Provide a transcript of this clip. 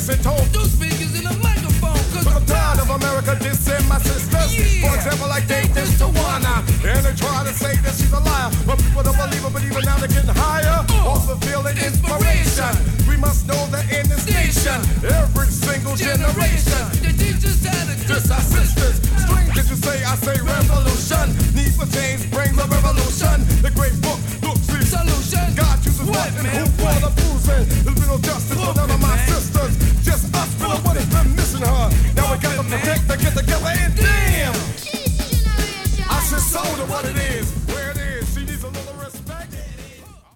listen to. Those speakers in the microphone, cause I'm tired of America dissing my sisters. Yeah. For example, like they diss Tawana. And they try to say that she's a liar. But people don't believe her, but even now they're getting higher. Also feeling inspiration. We must know that in this nation, every single generation, the teachers had to just our sisters. Strange that you say, I say revolution. Need for change brings a revolution. The great book, look, see. solution. God chooses What, what and man? who for the fools. There's been no justice for none of my sisters.